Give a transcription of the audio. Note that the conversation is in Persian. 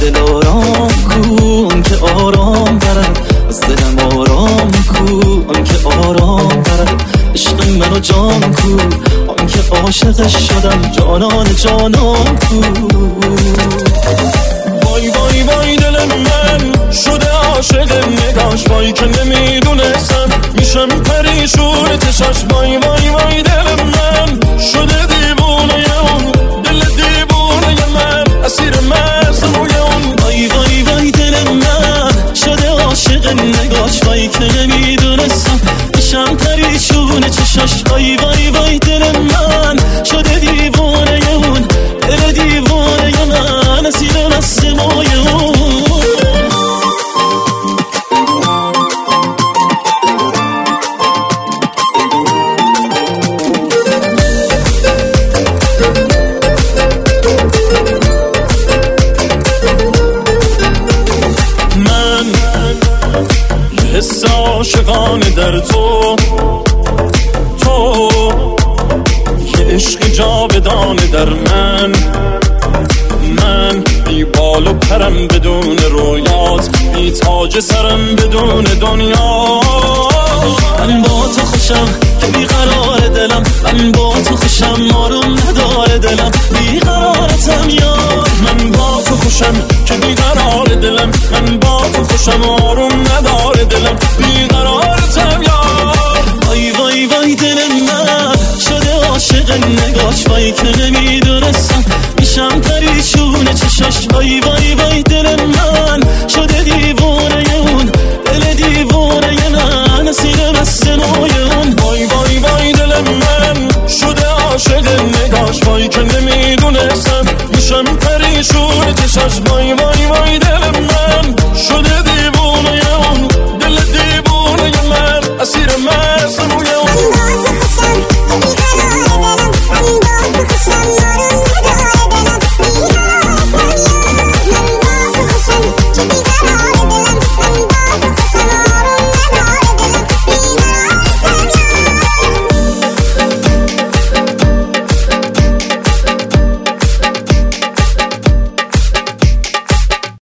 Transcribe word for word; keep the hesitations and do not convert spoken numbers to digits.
دل آرام کو، آن که آرام برد از دلم آرام کو، آن که آرام برد عشق منو جان کو، آن که عاشقش شدم جانان جانان کو. وای وای وای دل من شده عاشق نگاش، وای که نمیدونستم میشم پریشون چشاش. وای وای وای دل من شده دیوونه اون، دل دیوونه من اسیر مزروی اون. وای وای وای دل من شده عاشق نگاش، وای که نمیدونستم میشم پریشون چشاش. وای وای وای دل من شده دیوونه اون، دل دیوونه من اسیر مزروی اون. حس عاشقانه در تو، تو یه عشق جاودانه در من. من بی بال و پرم بدون رویات، بی تاج سرم بدون دنیا. من با تو خوشم که بیقرار دلم، من با تو خوشم آروم نداره دلم، بیقرارتم یار. من با تو خوشم که بیقرار دلم، من با تو خوشم آروم نداره دلم، بیقرارتم یار. وای وای وای دل من شده عاشق نگاش، وای که نمیدونستم میشم پریشون چشاش. وای وای وای دل من شده دیوونه اون، دل دیوونه من اسیر مستنوی اون. وای وای وای دل من شده عاشق نگاش، وای که نمیدونستم میشم پریشون چشاش. وای وای وای دل من شده